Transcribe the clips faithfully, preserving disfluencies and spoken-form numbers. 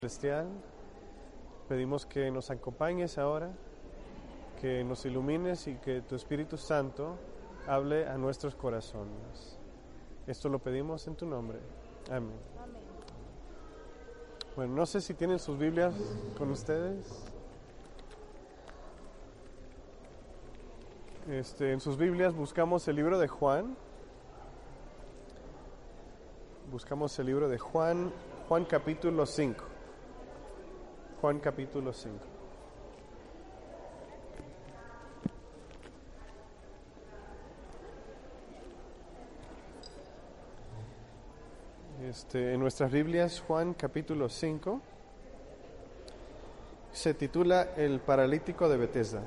Celestial, pedimos que nos acompañes ahora, que nos ilumines y que tu Espíritu Santo hable a nuestros corazones. Esto lo pedimos en tu nombre. Amén. Amén. Bueno, no sé si tienen sus Biblias con ustedes. Este, en sus Biblias buscamos el libro de Juan. Buscamos el libro de Juan, Juan capítulo cinco. Juan capítulo cinco. Este, en nuestras Biblias, Juan capítulo cinco se titula El paralítico de Betesda.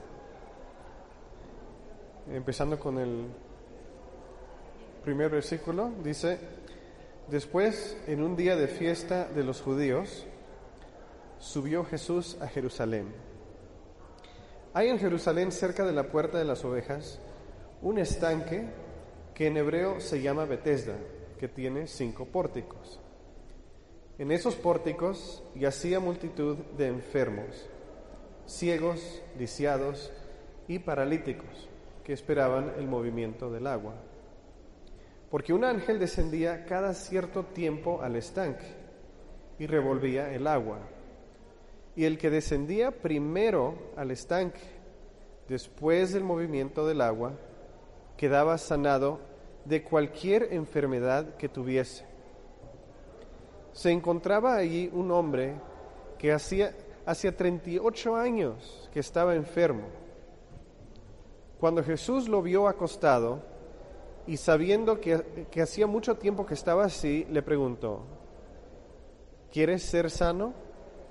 Empezando con el primer versículo, dice: Después, en un día de fiesta de los judíos, subió Jesús a Jerusalén. Hay en Jerusalén, cerca de la puerta de las ovejas, un estanque que en hebreo se llama Betesda, que tiene cinco pórticos. En esos pórticos yacía multitud de enfermos, ciegos, lisiados y paralíticos, que esperaban el movimiento del agua. Porque un ángel descendía cada cierto tiempo al estanque y revolvía el agua. Y el que descendía primero al estanque, después del movimiento del agua, quedaba sanado de cualquier enfermedad que tuviese. Se encontraba allí un hombre que hacía, hacía treinta y ocho años que estaba enfermo. Cuando Jesús lo vio acostado y sabiendo que, que hacía mucho tiempo que estaba así, le preguntó: ¿Quieres ser sano?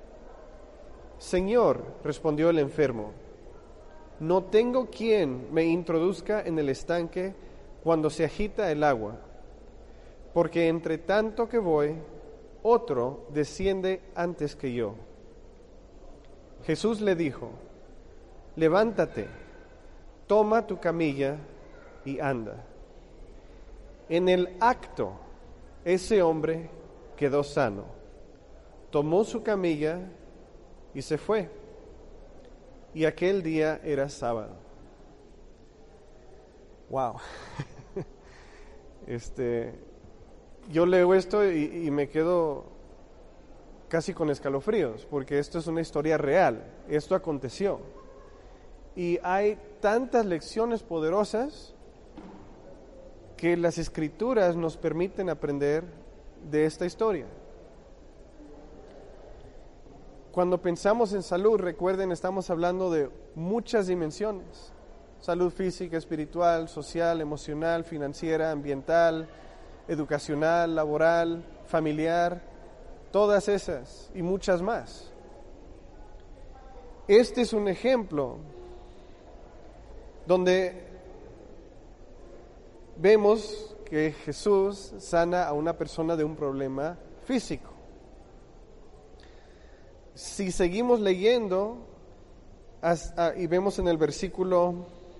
Señor, respondió el enfermo, no tengo quien me introduzca en el estanque cuando se agita el agua, porque entre tanto que voy, otro desciende antes que yo. Jesús le dijo: levántate, toma tu camilla y anda. En el acto, ese hombre quedó sano, tomó su camilla y se fue. Y aquel día era sábado. Wow. Este, yo leo esto y, y me quedo casi con escalofríos, porque esto es una historia real. Esto aconteció. Y hay tantas lecciones poderosas que las Escrituras nos permiten aprender de esta historia. Cuando pensamos en salud, recuerden, estamos hablando de muchas dimensiones: salud física, espiritual, social, emocional, financiera, ambiental, educacional, laboral, familiar, todas esas y muchas más. Este es un ejemplo donde vemos que Jesús sana a una persona de un problema físico. Si seguimos leyendo hasta, y vemos en el versículo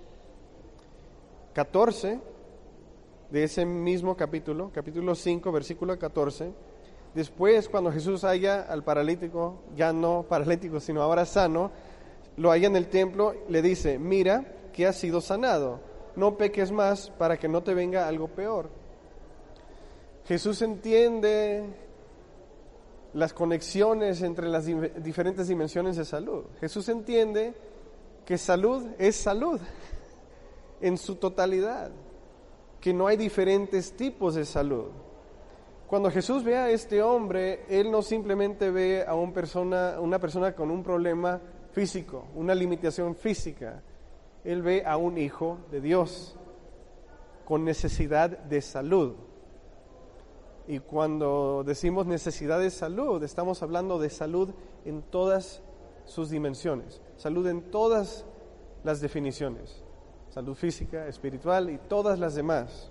catorce de ese mismo capítulo, capítulo cinco, versículo catorce, después cuando Jesús halla al paralítico, ya no paralítico, sino ahora sano, lo halla en el templo, le dice: mira que has sido sanado, no peques más para que no te venga algo peor. Jesús entiende las conexiones entre las di- diferentes dimensiones de salud. Jesús entiende que salud es salud en su totalidad, que no hay diferentes tipos de salud. Cuando Jesús ve a este hombre, Él no simplemente ve a una persona, una persona con un problema físico, una limitación física. Él ve a un hijo de Dios con necesidad de salud. Y cuando decimos necesidad de salud, estamos hablando de salud en todas sus dimensiones, salud en todas las definiciones, salud física, espiritual y todas las demás.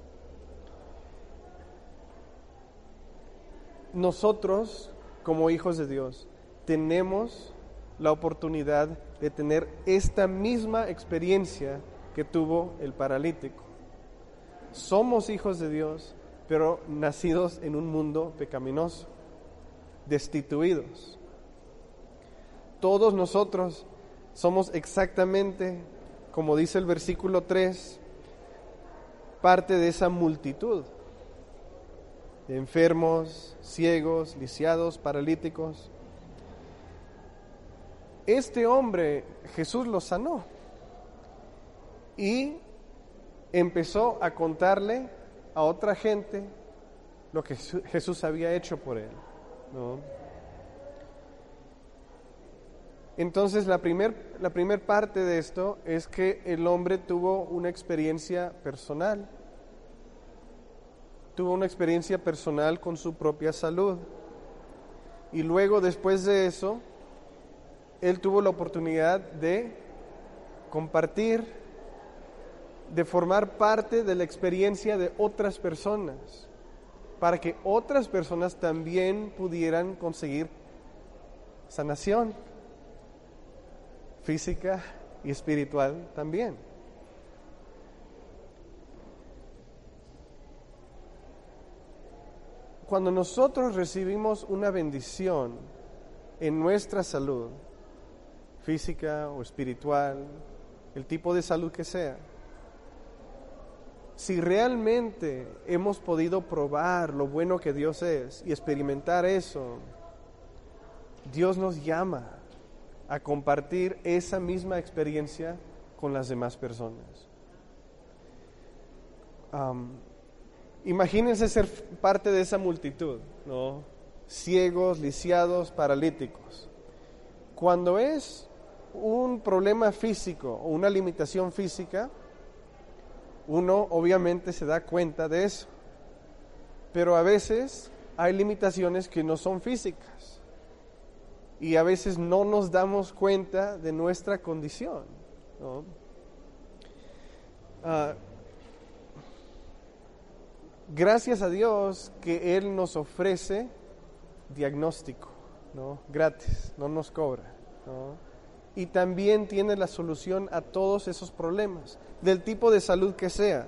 Nosotros, como hijos de Dios, tenemos la oportunidad de tener esta misma experiencia que tuvo el paralítico. Somos hijos de Dios, pero nacidos en un mundo pecaminoso. destituidos. Todos nosotros somos exactamente, como dice el versículo tres, parte de esa multitud de enfermos, ciegos, lisiados, paralíticos. Este hombre, Jesús lo sanó y empezó a contarle a otra gente lo que Jesús había hecho por él, ¿no? Entonces la primer, la primer parte de esto es que el hombre tuvo una experiencia personal, tuvo una experiencia personal con su propia salud, y luego después de eso, él tuvo la oportunidad de compartir, de formar parte de la experiencia de otras personas, para que otras personas también pudieran conseguir sanación física y espiritual también. Cuando nosotros recibimos una bendición en nuestra salud, física o espiritual, el tipo de salud que sea, si realmente hemos podido probar lo bueno que Dios es y experimentar eso, Dios nos llama a compartir esa misma experiencia con las demás personas. Um, imagínense ser parte de esa multitud, ¿no? Ciegos, lisiados, paralíticos. Cuando es un problema físico o una limitación física, uno obviamente se da cuenta de eso, pero a veces hay limitaciones que no son físicas y a veces no nos damos cuenta de nuestra condición, ¿no? Uh, gracias a Dios que Él nos ofrece diagnóstico, ¿no? Gratis, no nos cobra, ¿no? Y también tiene la solución a todos esos problemas, del tipo de salud que sea.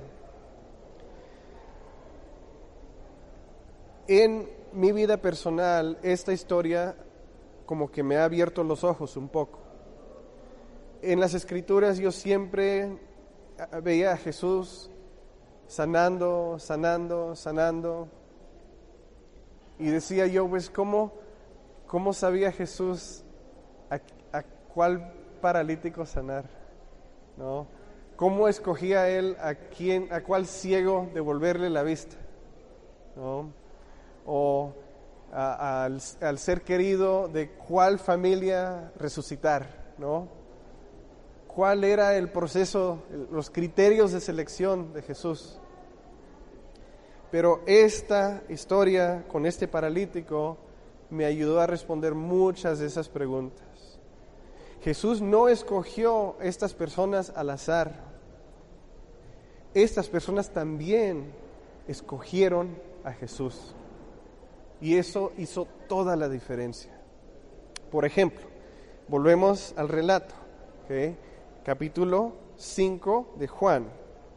En mi vida personal, esta historia como que me ha abierto los ojos un poco. En las Escrituras yo siempre veía a Jesús sanando, sanando, sanando. Y decía yo, pues, ¿cómo, cómo sabía Jesús a, a cuál paralítico sanar? ¿No? ¿Cómo escogía Él a quién, a cuál ciego devolverle la vista? ¿No? O a, a, al, al ser querido de cuál familia resucitar, ¿no? ¿Cuál era el proceso, los criterios de selección de Jesús? Pero esta historia con este paralítico me ayudó a responder muchas de esas preguntas. Jesús no escogió estas personas al azar. Estas personas también escogieron a Jesús. Y eso hizo toda la diferencia. Por ejemplo, volvemos al relato, ¿okay? Capítulo cinco de Juan.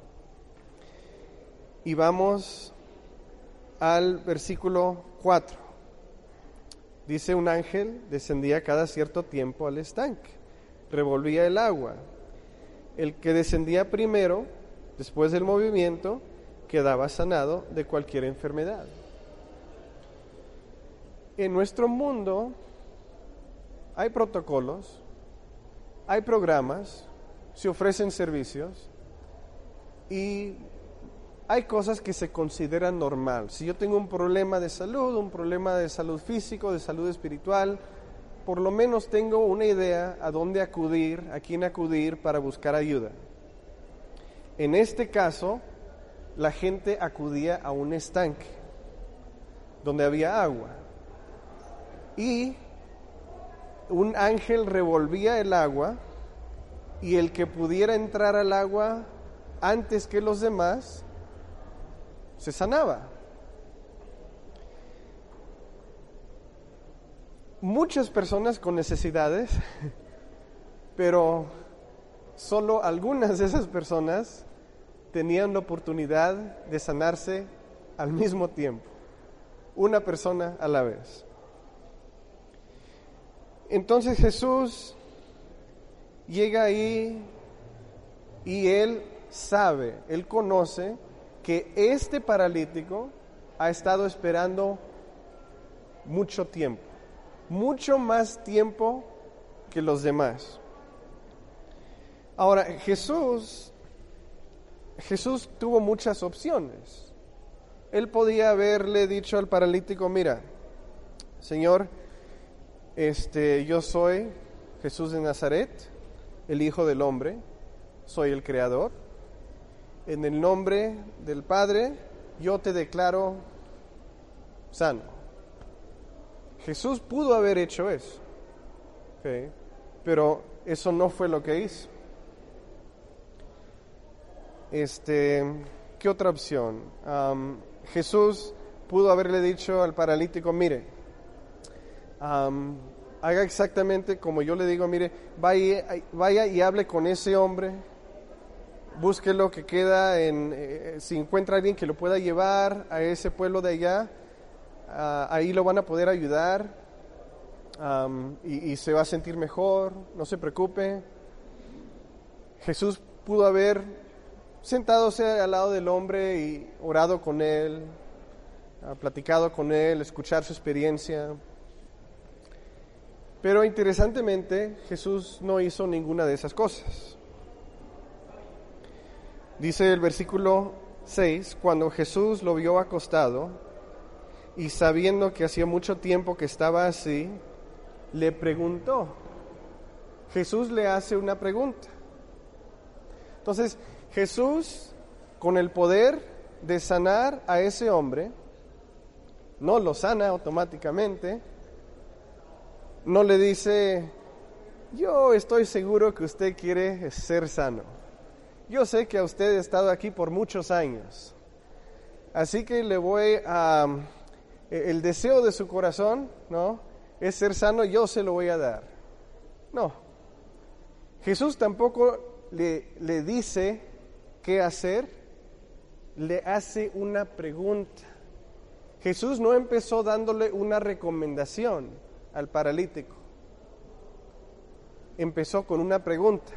Y vamos al versículo cuatro. Dice: un ángel descendía cada cierto tiempo al estanque, revolvía el agua. El que descendía primero, después del movimiento, quedaba sanado de cualquier enfermedad. En nuestro mundo hay protocolos, hay programas, se ofrecen servicios y hay cosas que se consideran normal. Si yo tengo un problema de salud, un problema de salud físico, de salud espiritual, por lo menos tengo una idea a dónde acudir, a quién acudir para buscar ayuda. En este caso, la gente acudía a un estanque donde había agua y un ángel revolvía el agua y el que pudiera entrar al agua antes que los demás se sanaba. Muchas personas con necesidades, pero solo algunas de esas personas tenían la oportunidad de sanarse al mismo tiempo, una persona a la vez. Entonces Jesús llega ahí y Él sabe, Él conoce que este paralítico ha estado esperando mucho tiempo, mucho más tiempo que los demás. Ahora, Jesús, Jesús tuvo muchas opciones. Él podía haberle dicho al paralítico, mira, Señor, este, yo soy Jesús de Nazaret, el Hijo del Hombre, soy el Creador. En el nombre del Padre, yo te declaro sano. Jesús pudo haber hecho eso, ¿okay? Pero eso no fue lo que hizo. Este, ¿qué otra opción? Um, Jesús pudo haberle dicho al paralítico, mire, um, haga exactamente como yo le digo, mire, vaya, vaya y hable con ese hombre, búsquelo que queda en, eh, si encuentra a alguien que lo pueda llevar a ese pueblo de allá, uh, ahí lo van a poder ayudar um, y, y se va a sentir mejor, no se preocupe. Jesús pudo haber sentadose al lado del hombre y orado con él, uh, platicado con él, escuchar su experiencia. Pero interesantemente, Jesús no hizo ninguna de esas cosas. Dice el versículo seis, cuando Jesús lo vio acostado y sabiendo que hacía mucho tiempo que estaba así, le preguntó. Jesús le hace una pregunta. Entonces, Jesús, con el poder de sanar a ese hombre, no lo sana automáticamente, no le dice, yo estoy seguro que usted quiere ser sano. Yo sé que usted ha estado aquí por muchos años, así que le voy a, el deseo de su corazón, ¿no?, es ser sano, yo se lo voy a dar. No, Jesús tampoco le, le dice qué hacer, le hace una pregunta. Jesús no empezó dándole una recomendación al paralítico, empezó con una pregunta.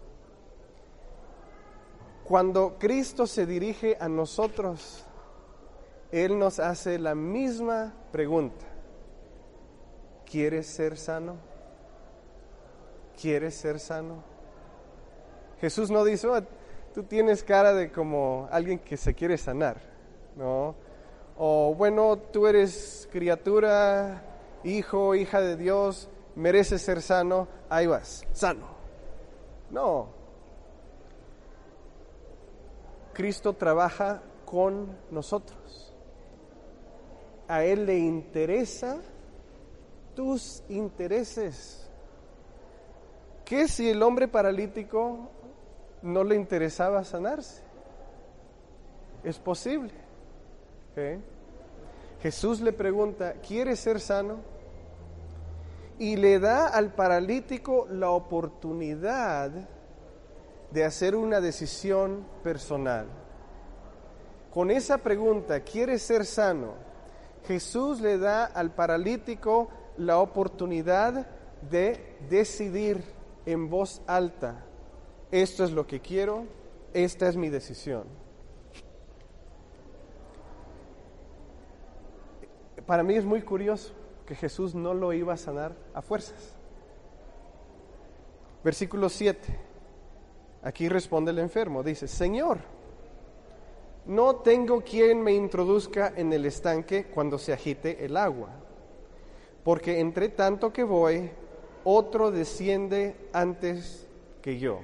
Cuando Cristo se dirige a nosotros, Él nos hace la misma pregunta. ¿Quieres ser sano? ¿Quieres ser sano? Jesús no dice, oh, tú tienes cara de como alguien que se quiere sanar, ¿no? O bueno, tú eres criatura, hijo, hija de Dios, mereces ser sano, ahí vas, sano. No. Cristo trabaja con nosotros. A Él le interesa tus intereses. ¿Qué si el hombre paralítico no le interesaba sanarse? Es posible. ¿Okay? Jesús le pregunta, ¿quieres ser sano? Y le da al paralítico la oportunidad de hacer una decisión personal. Con esa pregunta, ¿quieres ser sano?, Jesús le da al paralítico la oportunidad de decidir en voz alta, esto es lo que quiero, esta es mi decisión. Para mí es muy curioso que Jesús no lo iba a sanar a fuerzas. Versículo siete. Aquí responde el enfermo, dice, Señor, no tengo quien me introduzca en el estanque cuando se agite el agua, porque entre tanto que voy, otro desciende antes que yo.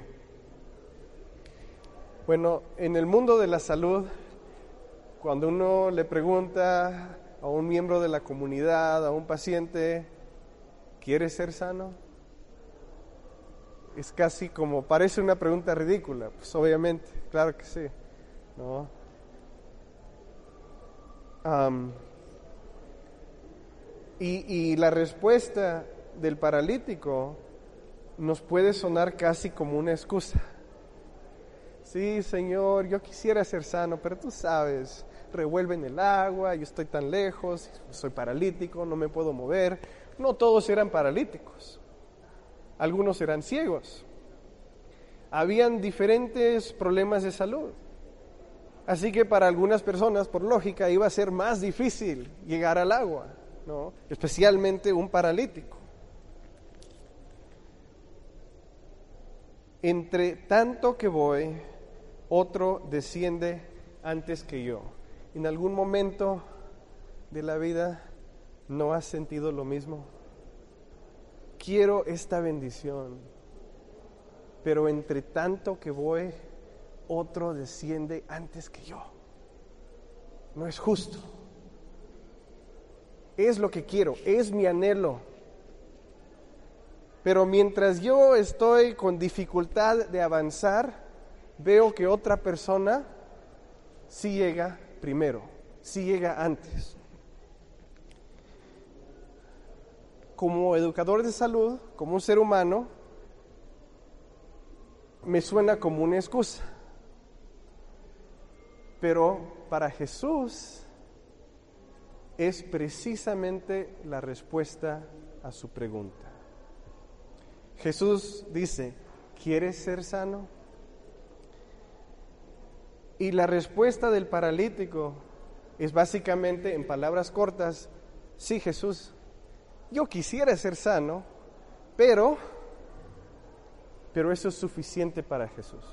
Bueno, en el mundo de la salud, cuando uno le pregunta a un miembro de la comunidad, a un paciente, ¿quieres ser sano?, es casi como, parece una pregunta ridícula. Pues obviamente, claro que sí, ¿no? Um, y, y la respuesta del paralítico nos puede sonar casi como una excusa. Sí, Señor, yo quisiera ser sano, pero tú sabes, revuelven el agua, yo estoy tan lejos, soy paralítico, no me puedo mover, no todos eran paralíticos, algunos eran ciegos, habían diferentes problemas de salud. Así que para algunas personas, por lógica, iba a ser más difícil llegar al agua, ¿no? Especialmente un paralítico. Entre tanto que voy, otro desciende antes que yo. ¿En algún momento de la vida no has sentido lo mismo? Quiero esta bendición, pero entre tanto que voy, otro desciende antes que yo. No es justo. Es lo que quiero, es mi anhelo. Pero mientras yo estoy con dificultad de avanzar, veo que otra persona sí llega primero, sí llega antes. Como educador de salud, como un ser humano, me suena como una excusa. Pero para Jesús es precisamente la respuesta a su pregunta. Jesús dice, ¿quieres ser sano? Y la respuesta del paralítico es básicamente, en palabras cortas, sí, Jesús, yo quisiera ser sano, pero, pero eso es suficiente para Jesús.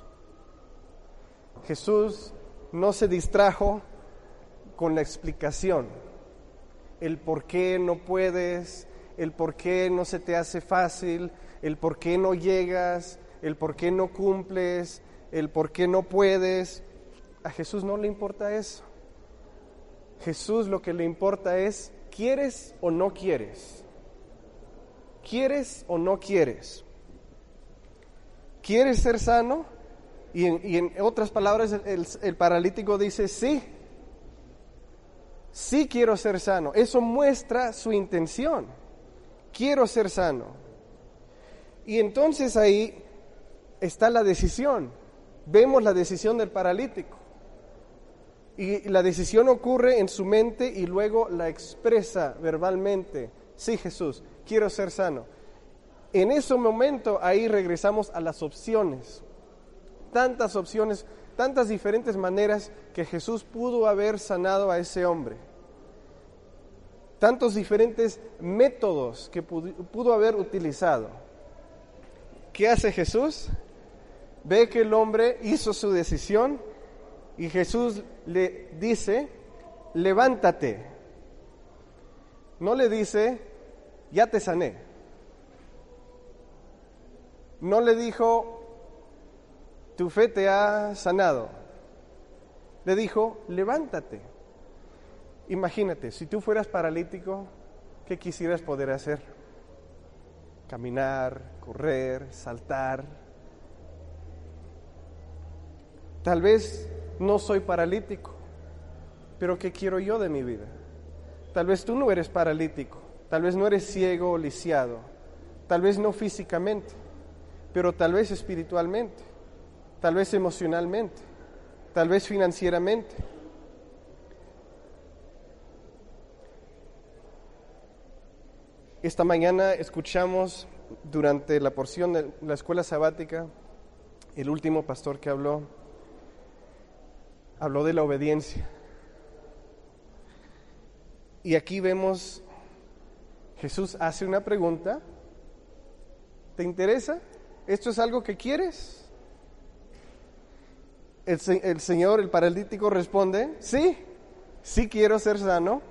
Jesús no se distrajo con la explicación, el por qué no puedes, el por qué no se te hace fácil, el por qué no llegas, el por qué no cumples, el por qué no puedes. A Jesús no le importa eso. Jesús lo que le importa es, ¿quieres o no quieres? ¿Quieres o no quieres? ¿Quieres ser sano? Y en, y en otras palabras, el, el, el paralítico dice, sí, sí quiero ser sano. Eso muestra su intención. Quiero ser sano. Y entonces ahí está la decisión. Vemos la decisión del paralítico. Y la decisión ocurre en su mente y luego la expresa verbalmente. Sí, Jesús, quiero ser sano. En ese momento ahí regresamos a las opciones. Tantas opciones, tantas diferentes maneras que Jesús pudo haber sanado a ese hombre. Tantos diferentes métodos que pudo, pudo haber utilizado. ¿Qué hace Jesús? Ve que el hombre hizo su decisión y Jesús le dice, levántate. No le dice, ya te sané. No le dijo, tu fe te ha sanado. Le dijo, levántate. Imagínate, si tú fueras paralítico, ¿qué quisieras poder hacer? Caminar, correr, saltar. Tal vez no soy paralítico, pero ¿qué quiero yo de mi vida? Tal vez tú no eres paralítico, tal vez no eres ciego o lisiado, tal vez no físicamente, pero tal vez espiritualmente, tal vez emocionalmente, tal vez financieramente. Esta mañana escuchamos durante la porción de la escuela sabática, el último pastor que habló, habló de la obediencia. Y aquí vemos, Jesús hace una pregunta, ¿te interesa? ¿Esto es algo que quieres? El, el Señor, el paralítico responde, sí, sí quiero ser sano.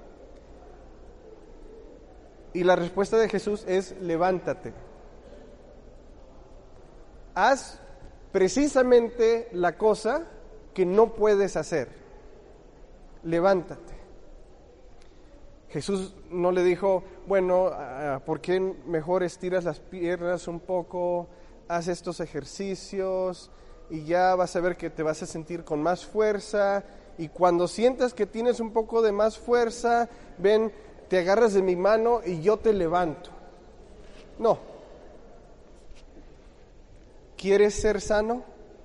Y la respuesta de Jesús es, levántate. Haz precisamente la cosa que no puedes hacer. Levántate. Jesús no le dijo, bueno, ¿por qué mejor estiras las piernas un poco? Haz estos ejercicios y ya vas a ver que te vas a sentir con más fuerza. Y cuando sientas que tienes un poco de más fuerza, ven, te agarras de mi mano y yo te levanto. No. ¿Quieres ser sano?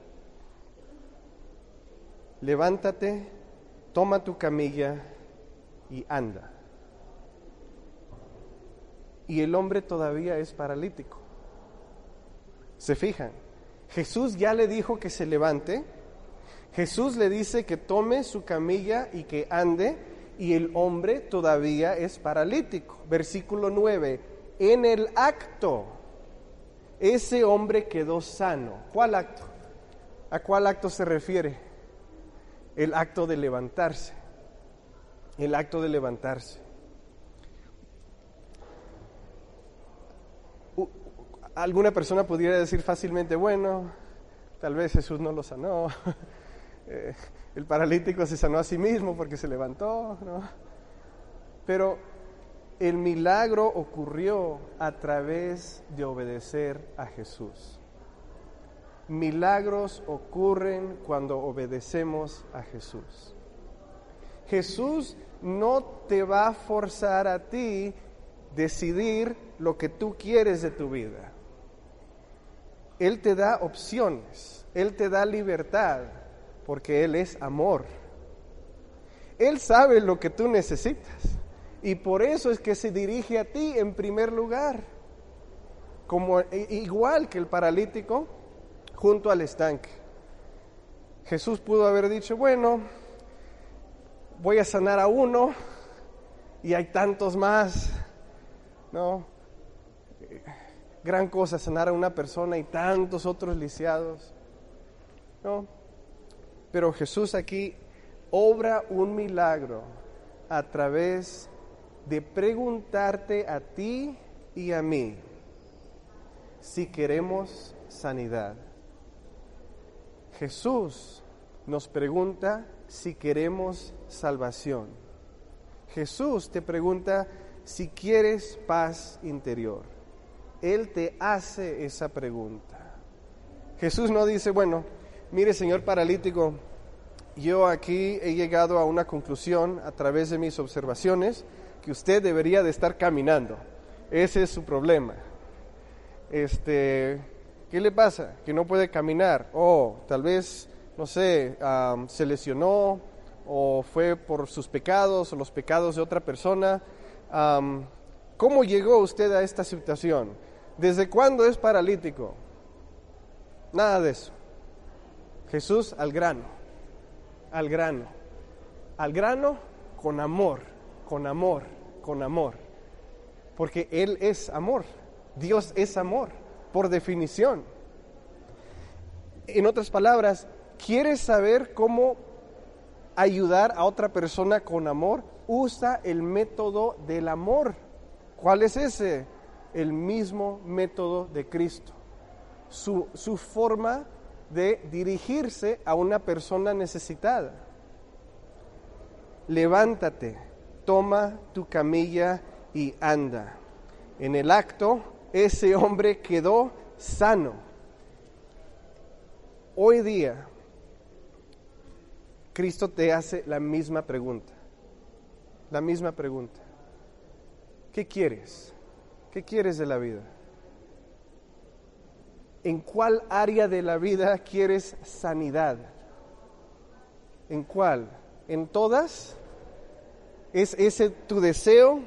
Levántate, toma tu camilla y anda. y el hombre todavía es paralítico. ¿Se fijan? Jesús ya le dijo que se levante, Jesús le dice que tome su camilla y que ande, y el hombre todavía es paralítico. Versículo nueve, en el acto, ese hombre quedó sano. ¿Cuál acto? ¿A cuál acto se refiere? El acto de levantarse, el acto de levantarse. Alguna persona pudiera decir fácilmente, bueno, tal vez Jesús no lo sanó, eh, el paralítico se sanó a sí mismo porque se levantó, ¿no? Pero el milagro ocurrió a través de obedecer a Jesús. Milagros ocurren cuando obedecemos a Jesús. Jesús no te va a forzar a ti decidir lo que tú quieres de tu vida. Él te da opciones, Él te da libertad, porque Él es amor. Él sabe lo que tú necesitas, y por eso es que se dirige a ti en primer lugar, como igual que el paralítico junto al estanque. Jesús pudo haber dicho, bueno, voy a sanar a uno, y hay tantos más, ¿no? Gran cosa sanar a una persona y tantos otros lisiados, ¿no? Pero Jesús aquí obra un milagro a través de preguntarte a ti y a mí si queremos sanidad. Jesús nos pregunta si queremos salvación. Jesús te pregunta si quieres paz interior. Él te hace esa pregunta. Jesús no dice, bueno, mire, señor paralítico, yo aquí he llegado a una conclusión a través de mis observaciones que usted debería de estar caminando. Ese es su problema. Este, ¿qué le pasa? Que no puede caminar. O tal vez, no sé, um, se lesionó o fue por sus pecados o los pecados de otra persona. Um, ¿Cómo llegó usted a esta situación? ¿Desde cuándo es paralítico? Nada de eso. Jesús al grano, al grano, al grano con amor, con amor, con amor. Porque Él es amor, Dios es amor, por definición. En otras palabras, ¿quieres saber cómo ayudar a otra persona con amor? Usa el método del amor. ¿Cuál es ese? El mismo método de Cristo. Su, su forma de dirigirse a una persona necesitada. Levántate, toma tu camilla y anda. En el acto, ese hombre quedó sano. Hoy día, Cristo te hace la misma pregunta. La misma pregunta. ¿Qué quieres? ¿Qué quieres de la vida? ¿En cuál área de la vida quieres sanidad? ¿En cuál? ¿En todas? ¿Es ese tu deseo?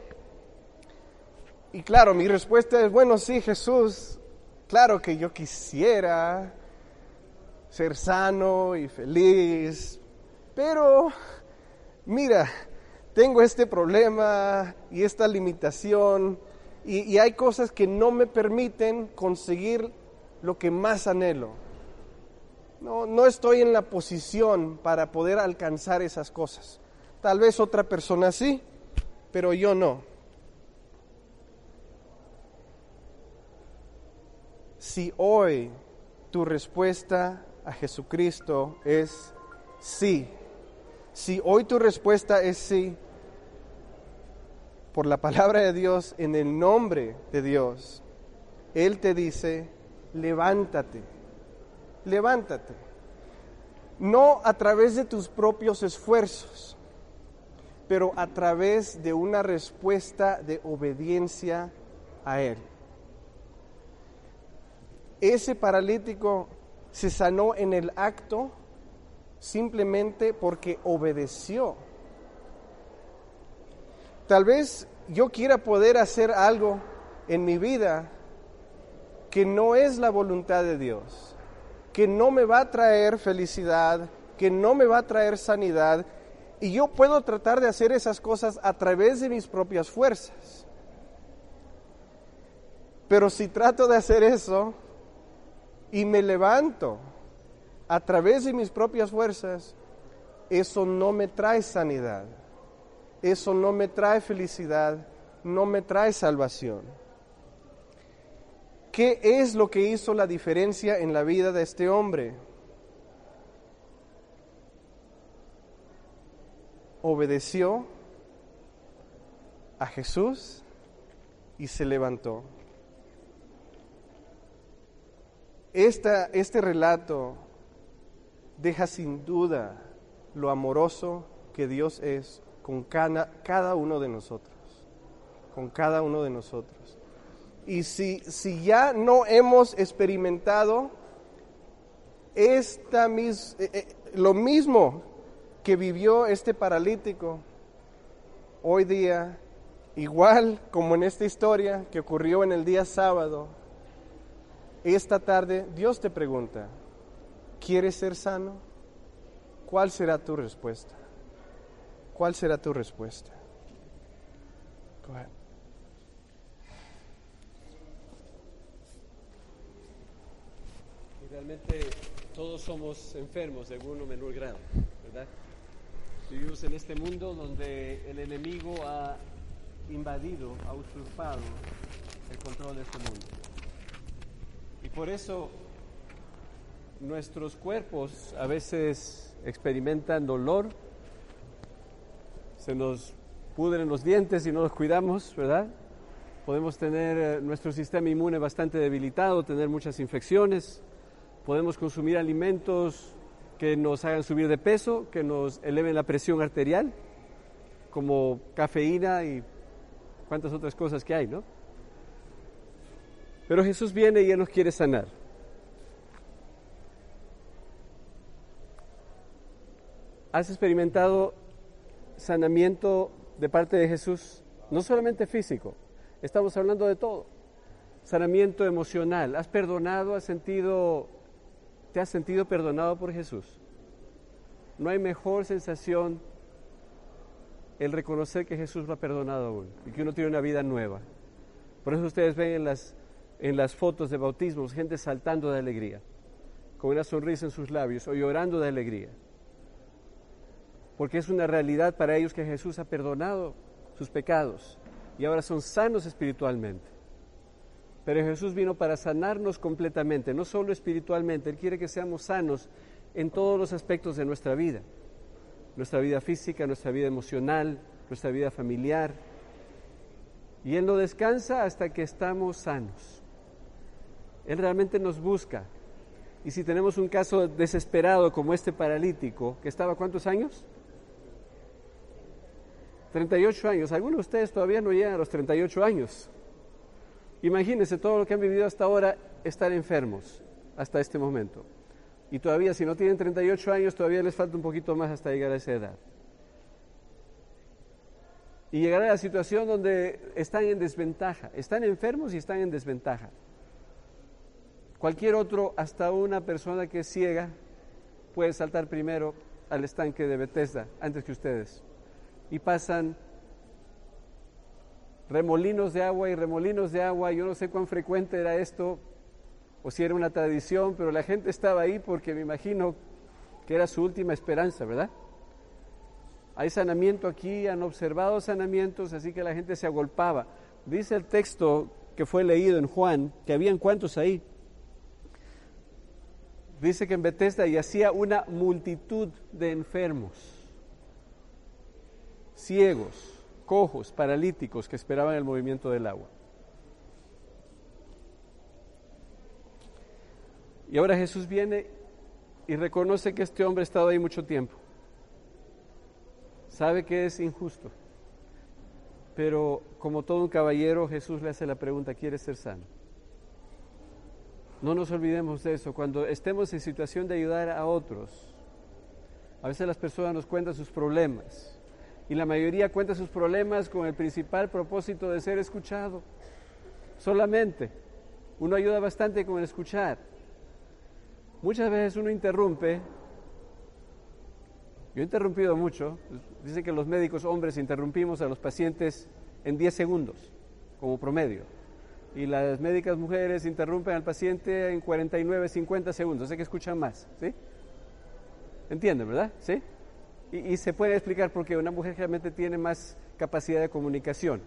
Y claro, mi respuesta es, bueno, sí, Jesús, claro que yo quisiera ser sano y feliz, pero mira, tengo este problema y esta limitación y, y hay cosas que no me permiten conseguir lo que más anhelo. No, no estoy en la posición para poder alcanzar esas cosas. Tal vez otra persona sí, pero yo no. Si hoy tu respuesta a Jesucristo es sí, si hoy tu respuesta es sí, por la palabra de Dios, en el nombre de Dios, Él te dice, levántate, levántate. No a través de tus propios esfuerzos, pero a través de una respuesta de obediencia a Él. Ese paralítico se sanó en el acto simplemente porque obedeció. Tal vez yo quiera poder hacer algo en mi vida que no es la voluntad de Dios, que no me va a traer felicidad, que no me va a traer sanidad, y yo puedo tratar de hacer esas cosas a través de mis propias fuerzas. Pero si trato de hacer eso y me levanto a través de mis propias fuerzas, eso no me trae sanidad, eso no me trae felicidad, no me trae salvación. ¿Qué es lo que hizo la diferencia en la vida de este hombre? Obedeció a Jesús y se levantó. Esta, este relato deja sin duda lo amoroso que Dios es con cada, cada uno de nosotros, con cada uno de nosotros. Y si, si ya no hemos experimentado esta mis, eh, eh, lo mismo que vivió este paralítico, hoy día, igual como en esta historia que ocurrió en el día sábado, esta tarde Dios te pregunta, ¿quieres ser sano? ¿Cuál será tu respuesta? ¿Cuál será tu respuesta? Go ahead. Realmente todos somos enfermos de algún o menor grado, ¿verdad? Vivimos en este mundo donde el enemigo ha invadido, ha usurpado el control de este mundo. Y por eso nuestros cuerpos a veces experimentan dolor, se nos pudren los dientes si no los cuidamos, ¿verdad? Podemos tener nuestro sistema inmune bastante debilitado, tener muchas infecciones. Podemos consumir alimentos que nos hagan subir de peso, que nos eleven la presión arterial, como cafeína y cuántas otras cosas que hay, ¿no? Pero Jesús viene y Él nos quiere sanar. ¿Has experimentado sanamiento de parte de Jesús? No solamente físico, estamos hablando de todo. Sanamiento emocional. ¿Has perdonado, has sentido... ¿Te has sentido perdonado por Jesús? No hay mejor sensación el reconocer que Jesús lo ha perdonado aún y que uno tiene una vida nueva. Por eso ustedes ven en las, en las fotos de bautismos gente saltando de alegría, con una sonrisa en sus labios o llorando de alegría. Porque es una realidad para ellos que Jesús ha perdonado sus pecados y ahora son sanos espiritualmente. Pero Jesús vino para sanarnos completamente, no solo espiritualmente. Él quiere que seamos sanos en todos los aspectos de nuestra vida. Nuestra vida física, nuestra vida emocional, nuestra vida familiar. Y Él no descansa hasta que estamos sanos. Él realmente nos busca. Y si tenemos un caso desesperado como este paralítico, que estaba ¿cuántos años? treinta y ocho años. Algunos de ustedes todavía no llegan a los treinta y ocho años. Imagínense todo lo que han vivido hasta ahora, estar enfermos hasta este momento. Y todavía, si no tienen treinta y ocho años, todavía les falta un poquito más hasta llegar a esa edad. Y llegar a la situación donde están en desventaja. Están enfermos y están en desventaja. Cualquier otro, hasta una persona que es ciega, puede saltar primero al estanque de Bethesda antes que ustedes. Y pasan remolinos de agua y remolinos de agua. Yo no sé cuán frecuente era esto o si era una tradición, pero la gente estaba ahí porque me imagino que era su última esperanza, ¿verdad? Hay sanamiento aquí, han observado sanamientos, así que la gente se agolpaba. Dice el texto que fue leído en Juan, que habían ¿cuántos ahí? Dice que en Bethesda yacía una multitud de enfermos, ciegos, cojos, paralíticos que esperaban el movimiento del agua. Y ahora Jesús viene y reconoce que este hombre ha estado ahí mucho tiempo. Sabe que es injusto, pero como todo un caballero, Jesús le hace la pregunta: ¿quieres ser sano? No nos olvidemos de eso. Cuando estemos en situación de ayudar a otros, a veces las personas nos cuentan sus problemas, y la mayoría cuenta sus problemas con el principal propósito de ser escuchado. solamente. Uno ayuda bastante con el escuchar. Muchas veces uno interrumpe. Yo he interrumpido mucho. Dicen que los médicos hombres interrumpimos a los pacientes en diez segundos, como promedio. Y las médicas mujeres interrumpen al paciente en cuarenta y nueve, cincuenta segundos. O sea que escuchan más, ¿sí? ¿Entienden, verdad? ¿Sí? Y, y se puede explicar por qué una mujer realmente tiene más capacidad de comunicación.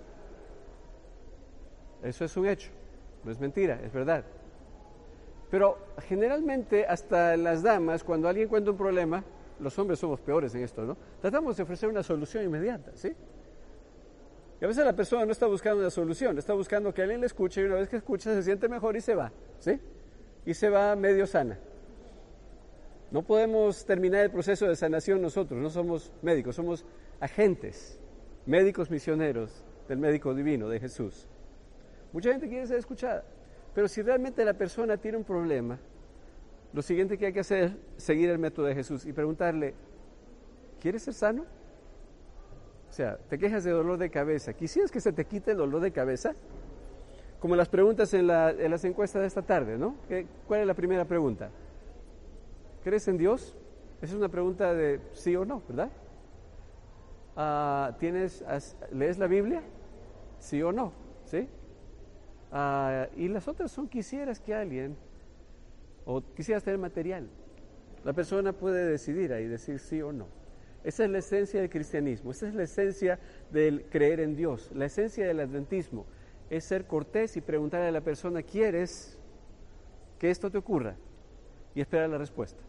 Eso es un hecho. No es mentira, es verdad. Pero generalmente hasta las damas, cuando alguien cuenta un problema, los hombres somos peores en esto, ¿no? Tratamos de ofrecer una solución inmediata, ¿sí? Y a veces la persona no está buscando una solución, está buscando que alguien le escuche y una vez que escucha se siente mejor y se va, ¿sí? Y se va medio sana. No podemos terminar el proceso de sanación nosotros, no somos médicos, somos agentes, médicos misioneros del médico divino, de Jesús. Mucha gente quiere ser escuchada, pero si realmente la persona tiene un problema, lo siguiente que hay que hacer es seguir el método de Jesús y preguntarle, ¿quieres ser sano? O sea, te quejas de dolor de cabeza, ¿quisieras que se te quite el dolor de cabeza? Como las preguntas en, la, en las encuestas de esta tarde, ¿no? ¿Cuál es la primera pregunta? ¿Crees en Dios? Esa es una pregunta de sí o no, ¿verdad? Uh, ¿tienes, has, ¿Lees la Biblia? Sí o no, ¿sí? Uh, y las otras son quisieras que alguien, o quisieras tener material. La persona puede decidir ahí, decir sí o no. Esa es la esencia del cristianismo, esa es la esencia del creer en Dios. La esencia del adventismo es ser cortés y preguntarle a la persona, ¿quieres que esto te ocurra? Y esperar la respuesta.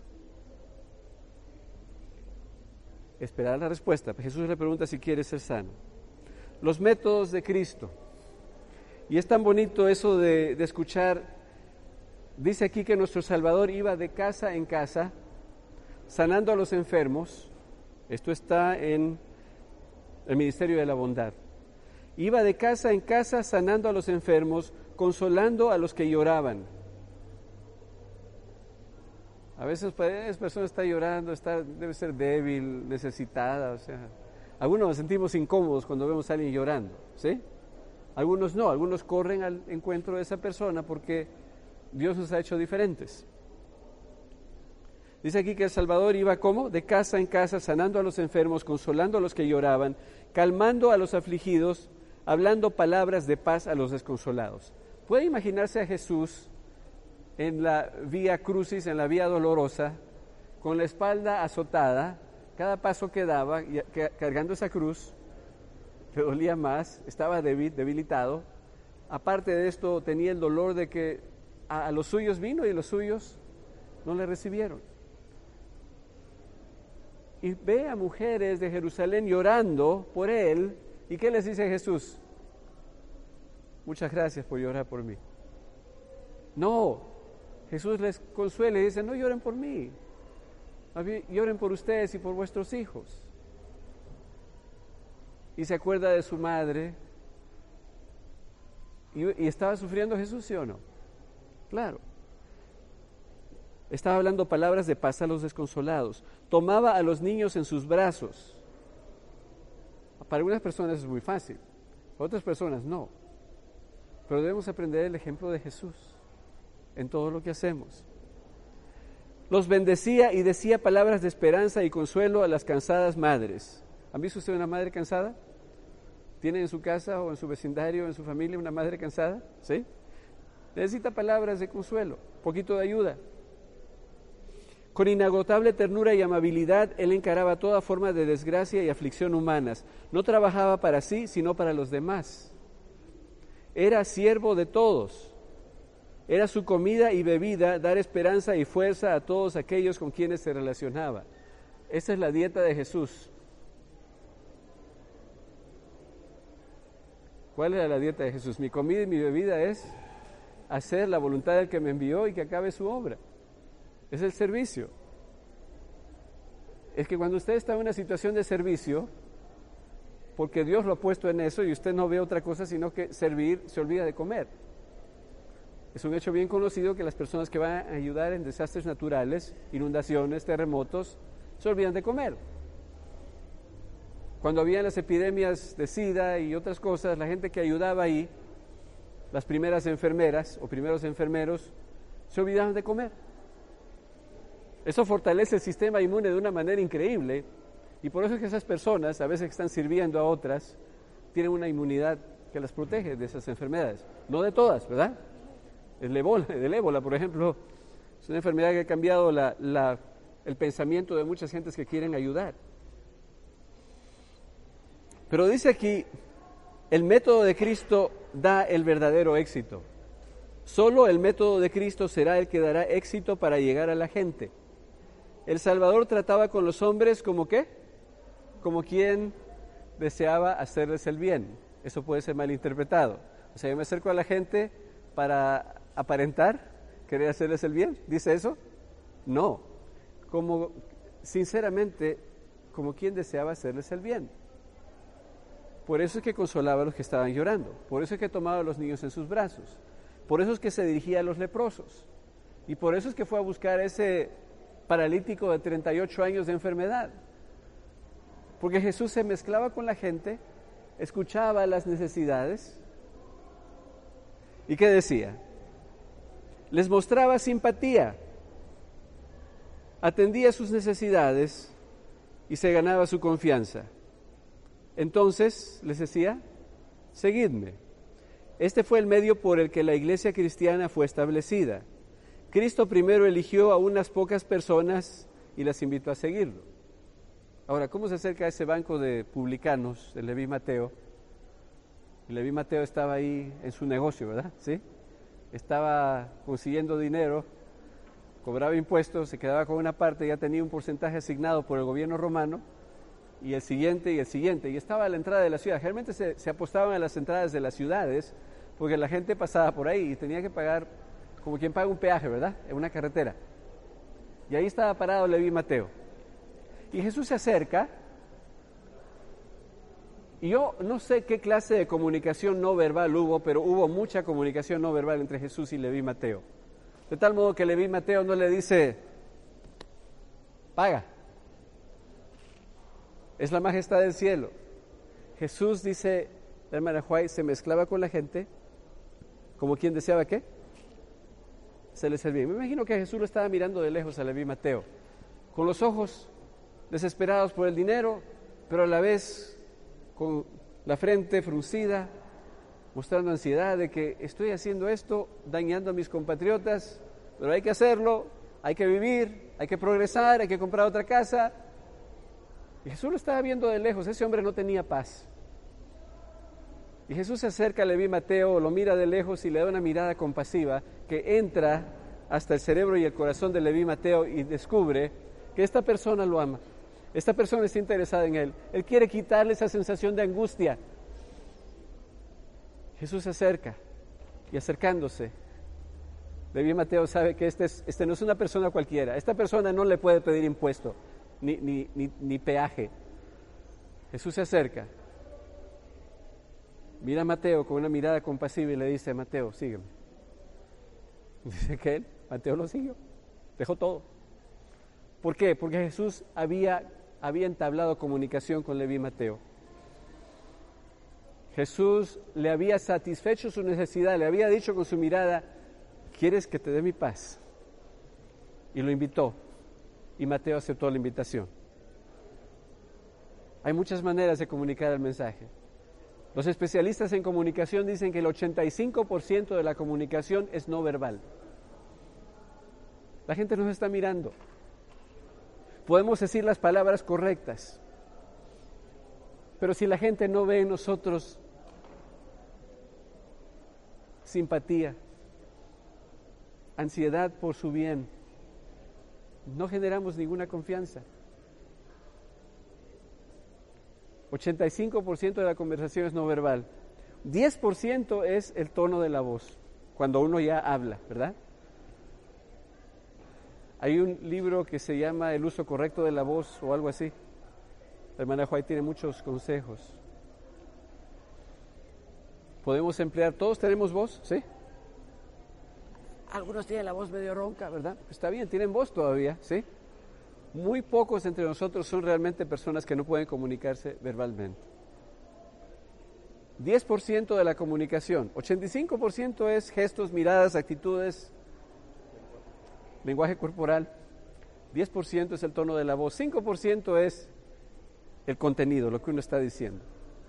Esperar la respuesta. Jesús le pregunta si quiere ser sano. Los métodos de Cristo. Y es tan bonito eso de, de escuchar, dice aquí que nuestro Salvador iba de casa en casa, sanando a los enfermos. Esto está en el Ministerio de la Bondad. Iba de casa en casa, sanando a los enfermos, consolando a los que lloraban. A veces esa persona está llorando, está, debe ser débil, necesitada, o sea, algunos nos sentimos incómodos cuando vemos a alguien llorando, ¿sí? Algunos no, algunos corren al encuentro de esa persona porque Dios nos ha hecho diferentes. Dice aquí que el Salvador iba ¿cómo? De casa en casa, sanando a los enfermos, consolando a los que lloraban, calmando a los afligidos, hablando palabras de paz a los desconsolados. ¿Puede imaginarse a Jesús en la vía crucis, en la vía dolorosa, con la espalda azotada, cada paso que daba, cargando esa cruz, le dolía más, estaba débil, debilitado? Aparte de esto, tenía el dolor de que a, a los suyos vino y los suyos no le recibieron. Y ve a mujeres de Jerusalén llorando por él, ¿y qué les dice Jesús? Muchas gracias por llorar por mí. No, Jesús les consuela y dice, no lloren por mí, lloren por ustedes y por vuestros hijos. Y se acuerda de su madre. ¿Y, y estaba sufriendo Jesús, sí o no? Claro. Estaba hablando palabras de paz a los desconsolados. Tomaba a los niños en sus brazos. Para algunas personas es muy fácil, para otras personas no. Pero debemos aprender el ejemplo de Jesús en todo lo que hacemos. Los bendecía y decía palabras de esperanza y consuelo a las cansadas madres. ¿Han visto usted una madre cansada? ¿Tiene en su casa o en su vecindario, en su familia, una madre cansada? ¿Sí? Necesita palabras de consuelo, poquito de ayuda. Con inagotable ternura y amabilidad, él encaraba toda forma de desgracia y aflicción humanas. No trabajaba para sí, sino para los demás. Era siervo de todos. Era su comida y bebida dar esperanza y fuerza a todos aquellos con quienes se relacionaba. Esa es la dieta de Jesús. ¿Cuál era la dieta de Jesús? Mi comida y mi bebida es hacer la voluntad del que me envió y que acabe su obra. Es el servicio. Es que cuando usted está en una situación de servicio, porque Dios lo ha puesto en eso y usted no ve otra cosa sino que servir, se olvida de comer. Es un hecho bien conocido que las personas que van a ayudar en desastres naturales, inundaciones, terremotos, se olvidan de comer. Cuando había las epidemias de SIDA y otras cosas, la gente que ayudaba ahí las primeras enfermeras o primeros enfermeros se olvidaban de comer. Eso fortalece el sistema inmune de una manera increíble, y por eso es que esas personas, a veces que están sirviendo a otras, tienen una inmunidad que las protege de esas enfermedades. No de todas, ¿verdad? El ébola, el ébola, por ejemplo, es una enfermedad que ha cambiado la, la, el pensamiento de muchas gentes que quieren ayudar. Pero dice aquí, el método de Cristo da el verdadero éxito. Solo el método de Cristo será el que dará éxito para llegar a la gente. El Salvador trataba con los hombres como ¿qué? Como quien deseaba hacerles el bien. Eso puede ser malinterpretado. O sea, yo me acerco a la gente para aparentar querer hacerles el bien. ¿Dice eso? No. Como, sinceramente, como quien deseaba hacerles el bien. Por eso es que consolaba a los que estaban llorando. Por eso es que tomaba a los niños en sus brazos. Por eso es que se dirigía a los leprosos. Y por eso es que fue a buscar a ese paralítico de treinta y ocho años de enfermedad. Porque Jesús se mezclaba con la gente, escuchaba las necesidades. ¿Y qué decía? Les mostraba simpatía, atendía sus necesidades y se ganaba su confianza. Entonces les decía, seguidme. Este fue el medio por el que la iglesia cristiana fue establecida. Cristo primero eligió a unas pocas personas y las invitó a seguirlo. Ahora, ¿cómo se acerca a ese banco de publicanos, de Leví Mateo? Y Leví Mateo estaba ahí en su negocio, ¿verdad? ¿Sí? Estaba consiguiendo dinero, cobraba impuestos, se quedaba con una parte, ya tenía un porcentaje asignado por el gobierno romano, y el siguiente y el siguiente, y estaba a la entrada de la ciudad. Generalmente se, se apostaban a las entradas de las ciudades, porque la gente pasaba por ahí y tenía que pagar, como quien paga un peaje, ¿verdad?, en una carretera. Y ahí estaba parado Leví Mateo. Y Jesús se acerca, y yo no sé qué clase de comunicación no verbal hubo, pero hubo mucha comunicación no verbal entre Jesús y Leví Mateo. De tal modo que Leví Mateo no le dice, paga. Es la majestad del cielo. Jesús, dice la hermana Juárez, se mezclaba con la gente como quien deseaba ¿qué? Se le servía. Me imagino que Jesús lo estaba mirando de lejos a Leví Mateo, con los ojos desesperados por el dinero, pero a la vez con la frente fruncida, mostrando ansiedad de que estoy haciendo esto, dañando a mis compatriotas, pero hay que hacerlo, hay que vivir, hay que progresar, hay que comprar otra casa. Y Jesús lo estaba viendo de lejos, ese hombre no tenía paz. Y Jesús se acerca a Leví Mateo, lo mira de lejos y le da una mirada compasiva que entra hasta el cerebro y el corazón de Leví Mateo y descubre que esta persona lo ama. Esta persona está interesada en él. Él quiere quitarle esa sensación de angustia. Jesús se acerca y acercándose, Leví Mateo sabe que este, es, este no es una persona cualquiera. Esta persona no le puede pedir impuesto ni, ni, ni, ni peaje. Jesús se acerca, mira a Mateo con una mirada compasiva y le dice, Mateo, sígueme. Dice que él, Mateo lo siguió, dejó todo. ¿Por qué? Porque Jesús había, había entablado comunicación con Leví Mateo. Jesús le había satisfecho su necesidad, le había dicho con su mirada, ¿quieres que te dé mi paz? Y lo invitó, y Mateo aceptó la invitación. Hay muchas maneras de comunicar el mensaje. Los especialistas en comunicación dicen que el ochenta y cinco por ciento de la comunicación es no verbal. La gente nos está mirando. Podemos decir las palabras correctas, pero si la gente no ve en nosotros simpatía, ansiedad por su bien, no generamos ninguna confianza. ochenta y cinco por ciento de la conversación es no verbal. diez por ciento es el tono de la voz, cuando uno ya habla, ¿verdad? Hay un libro que se llama El uso correcto de la voz o algo así. La hermana White tiene muchos consejos. Podemos emplear, todos tenemos voz, ¿sí? Algunos tienen la voz medio ronca, ¿verdad? Está bien, tienen voz todavía, ¿sí? Muy pocos entre nosotros son realmente personas que no pueden comunicarse verbalmente. diez por ciento de la comunicación. ochenta y cinco por ciento es gestos, miradas, actitudes, lenguaje corporal. diez por ciento es el tono de la voz. cinco por ciento es el contenido, lo que uno está diciendo.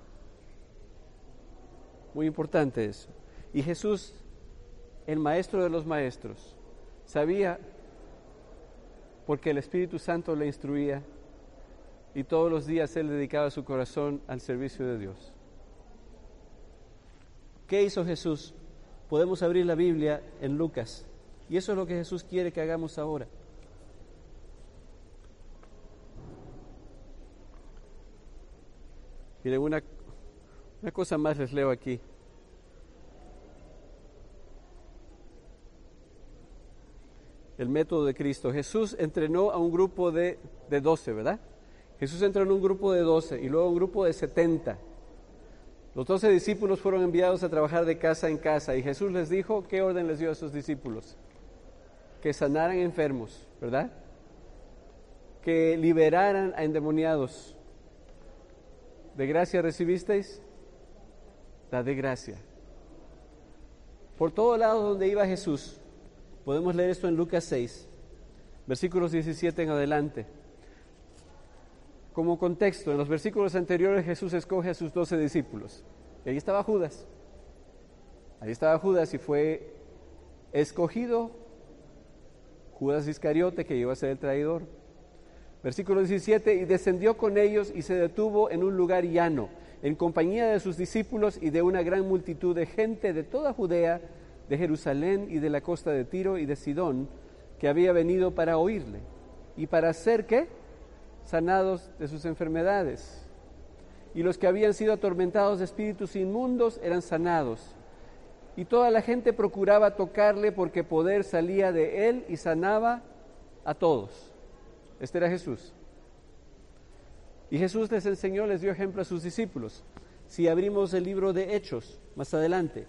Muy importante eso. Y Jesús, el maestro de los maestros, sabía, porque el Espíritu Santo le instruía, y todos los días él dedicaba su corazón al servicio de Dios. ¿Qué hizo Jesús? Podemos abrir la Biblia en Lucas, y eso es lo que Jesús quiere que hagamos ahora. Miren, una, una cosa más les leo aquí. El método de Cristo. Jesús entrenó a un grupo de, de doce, ¿verdad? Jesús entrenó a un grupo de doce y luego a un grupo de setenta. Los doce discípulos fueron enviados a trabajar de casa en casa y Jesús les dijo, ¿qué orden les dio a sus discípulos? Que sanaran enfermos, ¿verdad? Que liberaran a endemoniados. ¿De gracia recibisteis? Da de gracia. Por todo lado donde iba Jesús, podemos leer esto en Lucas seis, versículos diecisiete en adelante. Como contexto, en los versículos anteriores Jesús escoge a sus doce discípulos. Y ahí estaba Judas. Ahí estaba Judas y fue escogido Judas Iscariote, que iba a ser el traidor. Versículo diecisiete, y descendió con ellos y se detuvo en un lugar llano, en compañía de sus discípulos y de una gran multitud de gente de toda Judea, de Jerusalén y de la costa de Tiro y de Sidón, que había venido para oírle y para ser, ¿qué? Sanados de sus enfermedades. Y los que habían sido atormentados de espíritus inmundos eran sanados. Y toda la gente procuraba tocarle porque poder salía de él y sanaba a todos. Este era Jesús. Y Jesús les enseñó, les dio ejemplo a sus discípulos. Si abrimos el libro de Hechos, más adelante,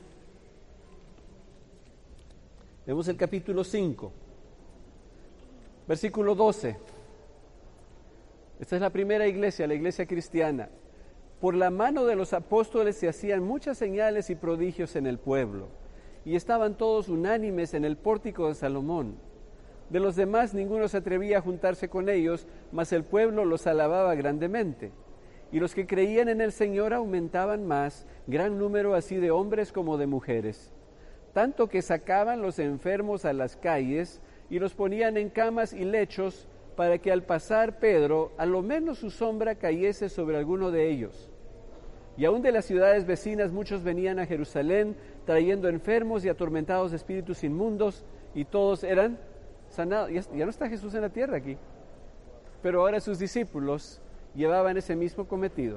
vemos el capítulo cinco, versículo doce. Esta es la primera iglesia, la iglesia cristiana. Por la mano de los apóstoles se hacían muchas señales y prodigios en el pueblo, y estaban todos unánimes en el pórtico de Salomón. De los demás ninguno se atrevía a juntarse con ellos, mas el pueblo los alababa grandemente. Y los que creían en el Señor aumentaban más, gran número así de hombres como de mujeres. Tanto que sacaban los enfermos a las calles y los ponían en camas y lechos, para que al pasar Pedro, a lo menos su sombra cayese sobre alguno de ellos. Y aún de las ciudades vecinas muchos venían a Jerusalén, trayendo enfermos y atormentados de espíritus inmundos, y todos eran sanados. Ya, ya no está Jesús en la tierra aquí, pero ahora sus discípulos llevaban ese mismo cometido.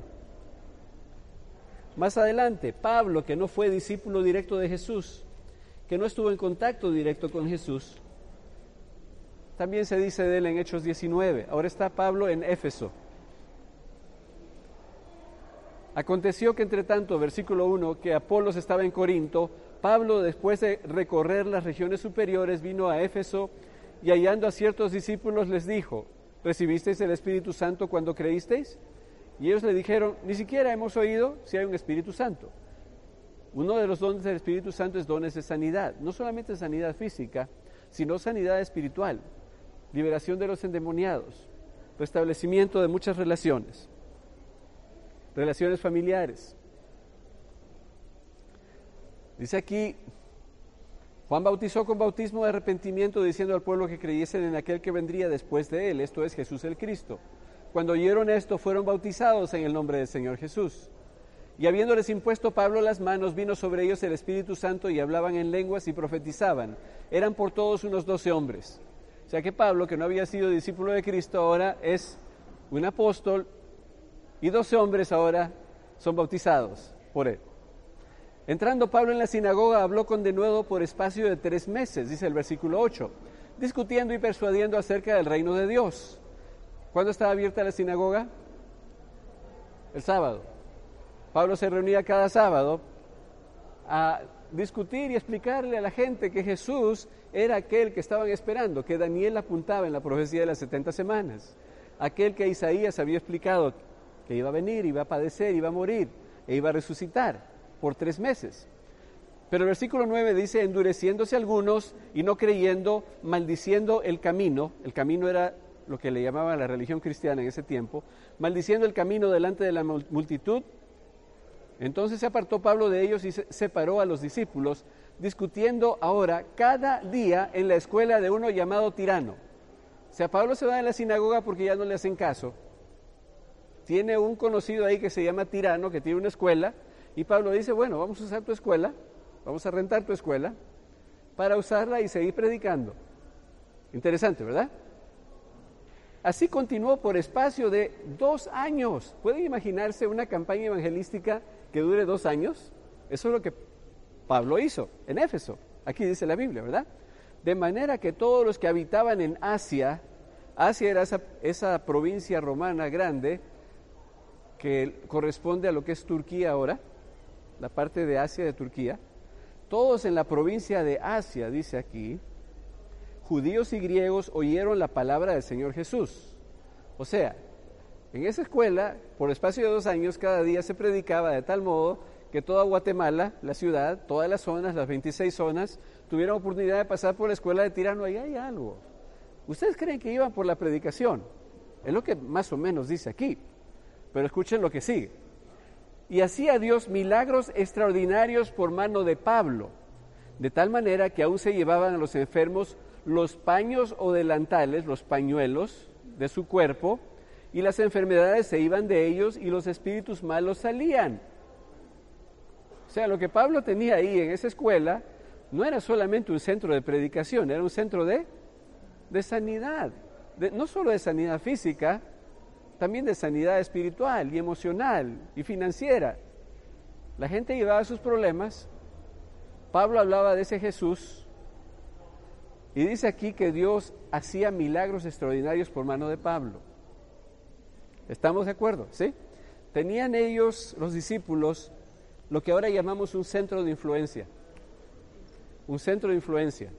Más adelante, Pablo, que no fue discípulo directo de Jesús, que no estuvo en contacto directo con Jesús, también se dice de él en Hechos diecinueve. Ahora está Pablo en Éfeso. Aconteció que entre tanto, versículo uno, que Apolos estaba en Corinto, Pablo, después de recorrer las regiones superiores, vino a Éfeso y hallando a ciertos discípulos les dijo, ¿recibisteis el Espíritu Santo cuando creísteis? Y ellos le dijeron, ni siquiera hemos oído si hay un Espíritu Santo. Uno de los dones del Espíritu Santo es dones de sanidad, no solamente sanidad física, sino sanidad espiritual, liberación de los endemoniados, restablecimiento de muchas relaciones, relaciones familiares. Dice aquí, Juan bautizó con bautismo de arrepentimiento, diciendo al pueblo que creyesen en aquel que vendría después de él, esto es Jesús el Cristo. Cuando oyeron esto, fueron bautizados en el nombre del Señor Jesús. Y habiéndoles impuesto Pablo las manos, vino sobre ellos el Espíritu Santo y hablaban en lenguas y profetizaban. Eran por todos unos doce hombres. O sea que Pablo, que no había sido discípulo de Cristo, ahora es un apóstol y doce hombres ahora son bautizados por él. Entrando Pablo en la sinagoga, habló con denuedo por espacio de tres meses, dice el versículo ocho, discutiendo y persuadiendo acerca del reino de Dios. ¿Cuándo estaba abierta la sinagoga? El sábado. Pablo se reunía cada sábado a discutir y explicarle a la gente que Jesús era aquel que estaban esperando, que Daniel apuntaba en la profecía de las setenta semanas, aquel que Isaías había explicado que iba a venir, iba a padecer, iba a morir e iba a resucitar. por tres meses. Pero el versículo nueve dice, endureciéndose algunos y no creyendo, maldiciendo el camino. El camino era lo que le llamaban la religión cristiana en ese tiempo. Maldiciendo el camino delante de la multitud. Entonces se apartó Pablo de ellos y se separó a los discípulos, discutiendo ahora cada día en la escuela de uno llamado Tirano. O sea, Pablo se va de la sinagoga porque ya no le hacen caso. Tiene un conocido ahí que se llama Tirano, que tiene una escuela, y Pablo dice, bueno, vamos a usar tu escuela, vamos a rentar tu escuela, para usarla y seguir predicando. Interesante, ¿verdad? Así continuó por espacio de dos años. ¿Pueden imaginarse una campaña evangelística que dure dos años? Eso es lo que Pablo hizo en Éfeso. Aquí dice la Biblia, ¿verdad? De manera que todos los que habitaban en Asia, Asia era esa, esa provincia romana grande que corresponde a lo que es Turquía ahora, la parte de Asia de Turquía, todos en la provincia de Asia, dice aquí, judíos y griegos oyeron la palabra del Señor Jesús. O sea, en esa escuela, por espacio de dos años, cada día se predicaba de tal modo que toda Guatemala, la ciudad, todas las zonas, las veintiséis zonas, tuvieron oportunidad de pasar por la escuela de Tirano. Ahí hay algo. ¿Ustedes creen que iban por la predicación? Es lo que más o menos dice aquí. Pero escuchen lo que sigue. Y hacía Dios milagros extraordinarios por mano de Pablo, de tal manera que aún se llevaban a los enfermos los paños o delantales, los pañuelos de su cuerpo, y las enfermedades se iban de ellos y los espíritus malos salían. O sea, lo que Pablo tenía ahí en esa escuela no era solamente un centro de predicación, era un centro de, de sanidad, de, no solo de sanidad física, también de sanidad espiritual y emocional y financiera. La gente llevaba sus problemas. Pablo hablaba de ese Jesús y dice aquí que Dios hacía milagros extraordinarios por mano de Pablo. ¿Estamos de acuerdo? ¿Sí? Tenían ellos, los discípulos, lo que ahora llamamos un centro de influencia. Un centro de influencia.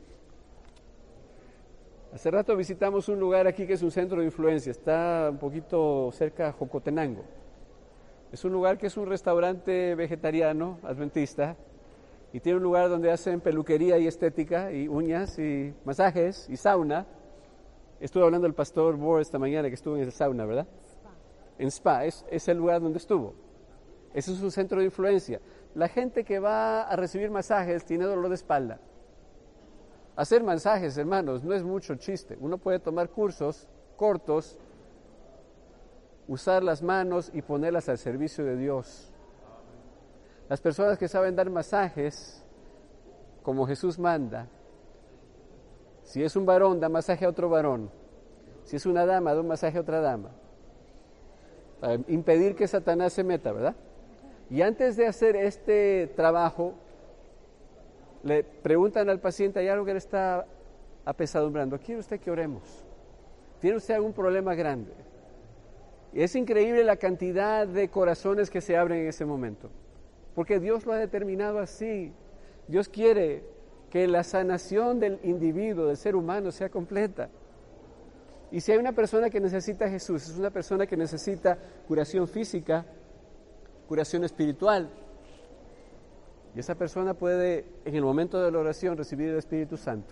Hace rato visitamos un lugar aquí que es un centro de influencia, está un poquito cerca de Jocotenango. Es un lugar que es un restaurante vegetariano, adventista, y tiene un lugar donde hacen peluquería y estética, y uñas, y masajes, y sauna. Estuve hablando del pastor Bohr esta mañana que estuvo en esa sauna, ¿verdad? Spa. En Spa, es, es el lugar donde estuvo. Ese es un centro de influencia. La gente que va a recibir masajes tiene dolor de espalda. Hacer masajes, hermanos, no es mucho chiste. Uno puede tomar cursos cortos, usar las manos y ponerlas al servicio de Dios. Las personas que saben dar masajes, como Jesús manda, si es un varón, da masaje a otro varón. Si es una dama, da un masaje a otra dama. Para impedir que Satanás se meta, ¿verdad? Y antes de hacer este trabajo, le preguntan al paciente, hay algo que le está apesadumbrando, ¿quiere usted que oremos? ¿Tiene usted algún problema grande? Y es increíble la cantidad de corazones que se abren en ese momento, porque Dios lo ha determinado así. Dios quiere que la sanación del individuo, del ser humano, sea completa. Y si hay una persona que necesita a Jesús, es una persona que necesita curación física, curación espiritual. Y esa persona puede, en el momento de la oración, recibir el Espíritu Santo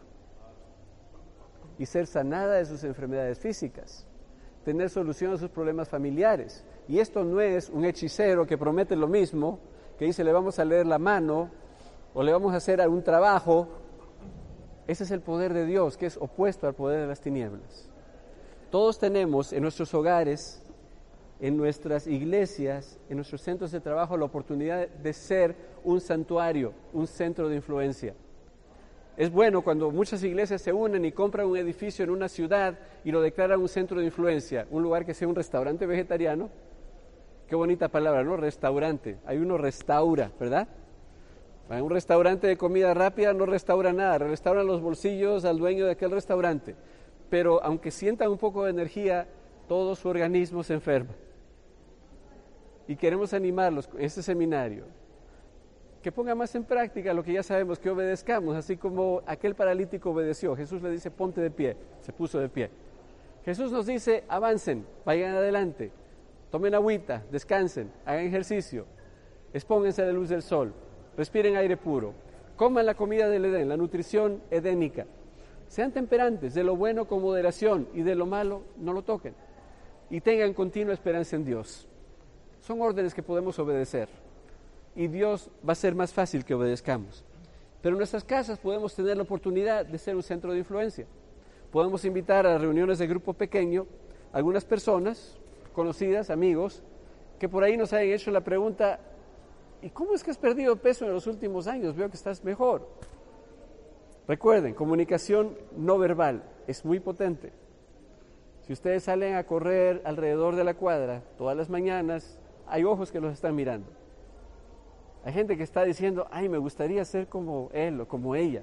y ser sanada de sus enfermedades físicas, tener solución a sus problemas familiares. Y esto no es un hechicero que promete lo mismo, que dice le vamos a leer la mano o le vamos a hacer algún trabajo. Ese es el poder de Dios, que es opuesto al poder de las tinieblas. Todos tenemos en nuestros hogares, en nuestras iglesias, en nuestros centros de trabajo, la oportunidad de ser un santuario, un centro de influencia. Es bueno cuando muchas iglesias se unen y compran un edificio en una ciudad y lo declaran un centro de influencia, un lugar que sea un restaurante vegetariano. Qué bonita palabra, ¿no? Restaurante. Hay uno restaura, ¿verdad? Un restaurante de comida rápida no restaura nada, restauran los bolsillos al dueño de aquel restaurante. Pero aunque sientan un poco de energía, todo su organismo se enferma. Y queremos animarlos en este seminario, que pongan más en práctica lo que ya sabemos, que obedezcamos, así como aquel paralítico obedeció. Jesús le dice, ponte de pie, se puso de pie. Jesús nos dice, avancen, vayan adelante, tomen agüita, descansen, hagan ejercicio. expónganse a la luz del sol, respiren aire puro, coman la comida del Edén, la nutrición edénica. Sean temperantes, de lo bueno con moderación y de lo malo no lo toquen. Y tengan continua esperanza en Dios. Son órdenes que podemos obedecer. Y Dios va a ser más fácil que obedezcamos. Pero en nuestras casas podemos tener la oportunidad de ser un centro de influencia. Podemos invitar a reuniones de grupo pequeño a algunas personas, conocidas, amigos, que por ahí nos hayan hecho la pregunta: ¿y cómo es que has perdido peso en los últimos años? Veo que estás mejor. Recuerden, comunicación no verbal es muy potente. Si ustedes salen a correr alrededor de la cuadra todas las mañanas, hay ojos que los están mirando. Hay gente que está diciendo: ay, me gustaría ser como él o como ella.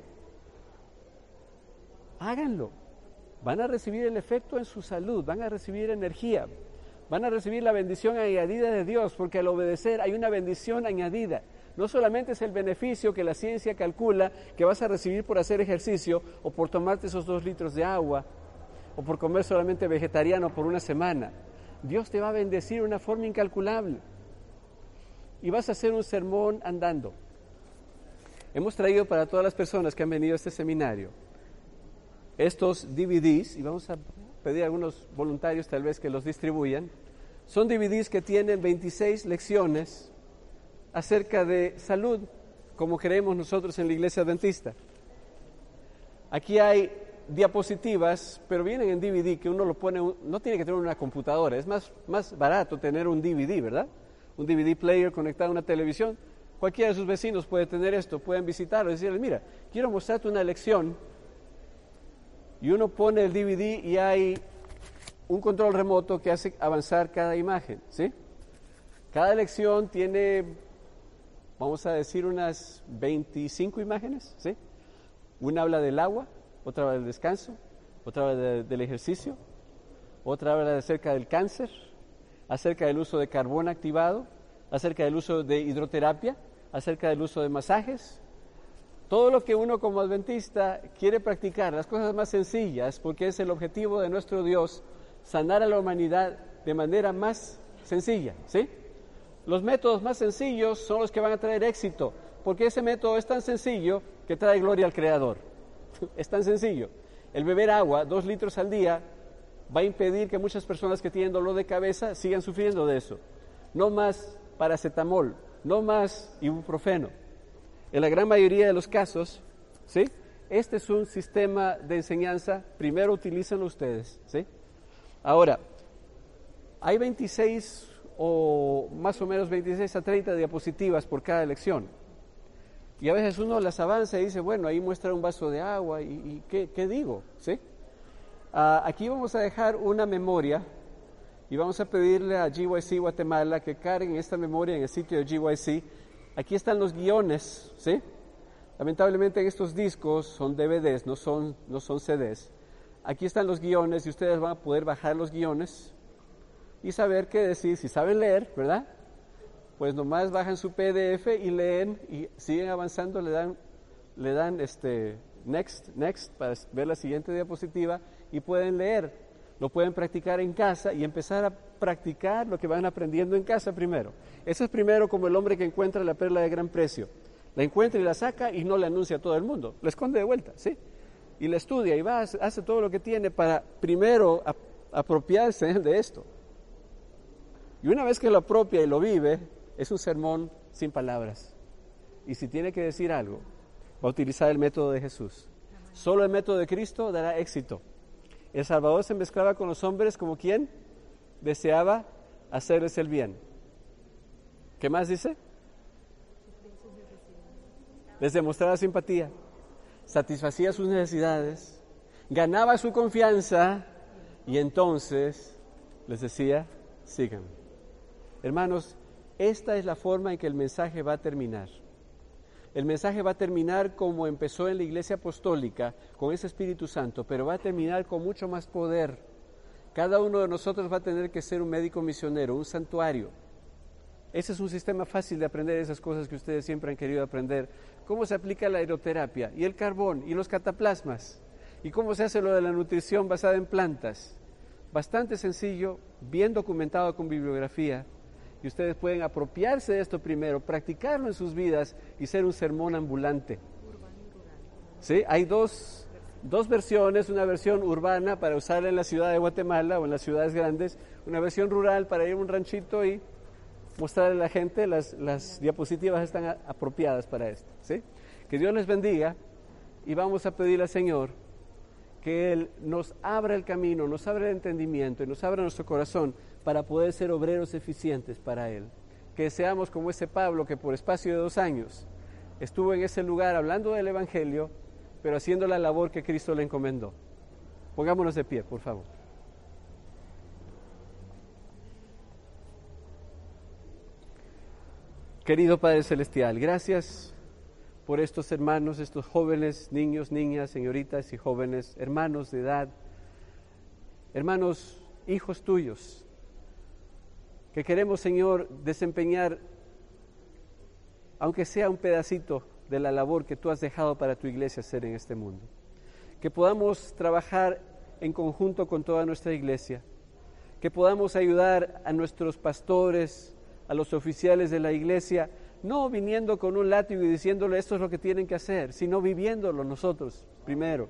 Háganlo. Van a recibir el efecto en su salud, van a recibir energía, van a recibir la bendición añadida de Dios, porque al obedecer hay una bendición añadida. No solamente es el beneficio que la ciencia calcula que vas a recibir por hacer ejercicio o por tomarte esos dos litros de agua o por comer solamente vegetariano por una semana. Dios te va a bendecir de una forma incalculable y vas a hacer un sermón andando. Hemos traído para todas las personas que han venido a este seminario estos D V Ds, y vamos a pedir a algunos voluntarios tal vez que los distribuyan. Son D V Ds que tienen veintiséis lecciones acerca de salud, como creemos nosotros en la Iglesia Adventista. Aquí hay diapositivas, pero vienen en D V D, que uno lo pone, no tiene que tener una computadora, es más, más barato tener un D V D, ¿verdad? Un D V D player conectado a una televisión. Cualquiera de sus vecinos puede tener esto, pueden visitarlo y decirles: mira, quiero mostrarte una lección. Y uno pone el D V D y hay un control remoto que hace avanzar cada imagen, ¿sí? Cada lección tiene, vamos a decir, unas veinticinco imágenes, ¿sí? Una habla del agua, otra habla del descanso, otra habla de, del ejercicio, otra habla acerca del cáncer, acerca del uso de carbón activado, acerca del uso de hidroterapia, acerca del uso de masajes. Todo lo que uno como adventista quiere practicar, las cosas más sencillas, porque es el objetivo de nuestro Dios, sanar a la humanidad de manera más sencilla, ¿sí? Los métodos más sencillos son los que van a traer éxito, porque ese método es tan sencillo que trae gloria al Creador. Es tan sencillo. El beber agua, dos litros al día, va a impedir que muchas personas que tienen dolor de cabeza sigan sufriendo de eso. No más paracetamol, no más ibuprofeno. En la gran mayoría de los casos, ¿sí? Este es un sistema de enseñanza, primero utilícenlo ustedes, ¿sí? Ahora, hay veintiséis o más o menos veintiséis a treinta diapositivas por cada lección. Y a veces uno las avanza y dice: bueno, ahí muestra un vaso de agua y, y ¿qué, qué digo? ¿Sí? Uh, aquí vamos a dejar una memoria y vamos a pedirle a G Y C Guatemala que carguen esta memoria en el sitio de G Y C. Aquí están los guiones, ¿sí? Lamentablemente en estos discos son D V Ds, no son, no son C Ds. Aquí están los guiones y ustedes van a poder bajar los guiones y saber qué decir. Si saben leer, ¿verdad? Pues nomás bajan su P D F y leen y siguen avanzando, le dan, le dan este next, next para ver la siguiente diapositiva y pueden leer. Lo pueden practicar en casa y empezar a practicar lo que van aprendiendo en casa primero. Eso es primero como el hombre que encuentra la perla de gran precio. La encuentra y la saca y no la anuncia a todo el mundo. La esconde de vuelta, ¿sí? Y la estudia y va, hace todo lo que tiene para primero ap- apropiarse de esto. Y una vez que lo apropia y lo vive, es un sermón sin palabras. Y si tiene que decir algo, va a utilizar el método de Jesús. Solo el método de Cristo dará éxito. El Salvador se mezclaba con los hombres como quien deseaba hacerles el bien. ¿Qué más dice? Les demostraba simpatía, satisfacía sus necesidades, ganaba su confianza y entonces les decía: síganme. Hermanos, esta es la forma en que el mensaje va a terminar. El mensaje va a terminar como empezó en la Iglesia Apostólica, con ese Espíritu Santo, pero va a terminar con mucho más poder. Cada uno de nosotros va a tener que ser un médico misionero, un santuario. Ese es un sistema fácil de aprender esas cosas que ustedes siempre han querido aprender. Cómo se aplica la aeroterapia, y el carbón, y los cataplasmas, y cómo se hace lo de la nutrición basada en plantas. Bastante sencillo, bien documentado con bibliografía, Y ustedes pueden apropiarse de esto primero, practicarlo en sus vidas y ser un sermón ambulante. ¿Sí? Hay dos, dos versiones, una versión urbana para usarla en la ciudad de Guatemala o en las ciudades grandes, una versión rural para ir a un ranchito y mostrarle a la gente. Las, las diapositivas están a, apropiadas para esto. ¿Sí? Que Dios les bendiga y vamos a pedirle al Señor que Él nos abra el camino, nos abra el entendimiento y nos abra nuestro corazón para poder ser obreros eficientes para Él. Que seamos como ese Pablo que por espacio de dos años estuvo en ese lugar hablando del Evangelio, pero haciendo la labor que Cristo le encomendó. Pongámonos de pie, por favor. Querido Padre Celestial, gracias por estos hermanos, estos jóvenes, niños, niñas, señoritas y jóvenes, hermanos de edad, hermanos, hijos tuyos, que queremos, Señor, desempeñar, aunque sea un pedacito de la labor que tú has dejado para tu iglesia hacer en este mundo. Que podamos trabajar en conjunto con toda nuestra iglesia, que podamos ayudar a nuestros pastores, a los oficiales de la iglesia, no viniendo con un látigo y diciéndole esto es lo que tienen que hacer, sino viviéndolo nosotros primero,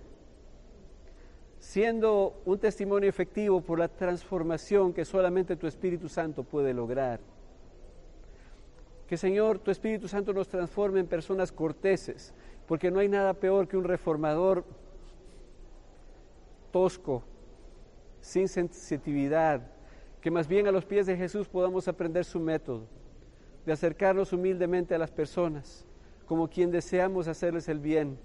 siendo un testimonio efectivo por la transformación que solamente tu Espíritu Santo puede lograr. Que, Señor, tu Espíritu Santo nos transforme en personas corteses, porque no hay nada peor que un reformador tosco, sin sensitividad, que más bien a los pies de Jesús podamos aprender su método, de acercarnos humildemente a las personas, como quien deseamos hacerles el bien,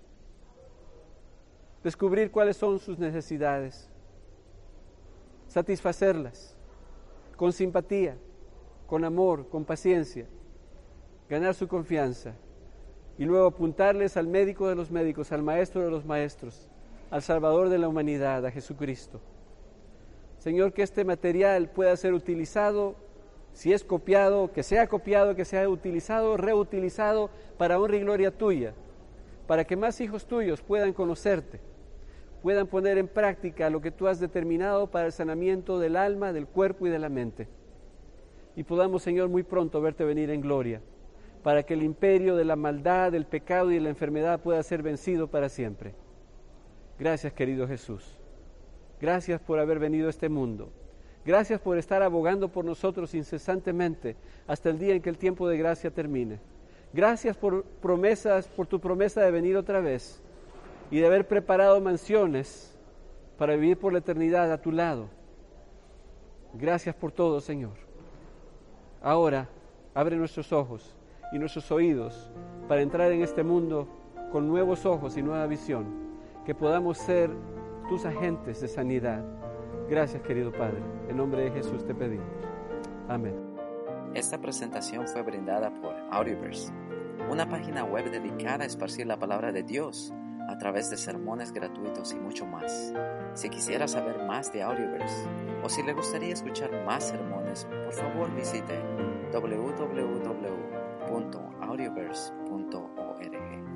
descubrir cuáles son sus necesidades, satisfacerlas, con simpatía, con amor, con paciencia, ganar su confianza y luego apuntarles al médico de los médicos, al maestro de los maestros, al Salvador de la humanidad, a Jesucristo. Señor, que este material pueda ser utilizado, si es copiado, que sea copiado, que sea utilizado, reutilizado para honra y gloria tuya, para que más hijos tuyos puedan conocerte, puedan poner en práctica lo que tú has determinado para el sanamiento del alma, del cuerpo y de la mente. Y podamos, Señor, muy pronto verte venir en gloria, para que el imperio de la maldad, del pecado y de la enfermedad pueda ser vencido para siempre. Gracias, querido Jesús. Gracias por haber venido a este mundo. Gracias por estar abogando por nosotros incesantemente hasta el día en que el tiempo de gracia termine. Gracias por promesas, por tu promesa de venir otra vez y de haber preparado mansiones para vivir por la eternidad a tu lado. Gracias por todo, Señor. Ahora, abre nuestros ojos y nuestros oídos para entrar en este mundo con nuevos ojos y nueva visión, que podamos ser tus agentes de sanidad. Gracias, querido Padre. En nombre de Jesús te pedimos. Amén. Esta presentación fue brindada por Audioverse, una página web dedicada a esparcir la palabra de Dios a través de sermones gratuitos y mucho más. Si quisiera saber más de Audioverse o si le gustaría escuchar más sermones, por favor visite doble u doble u doble u punto audioverse punto org.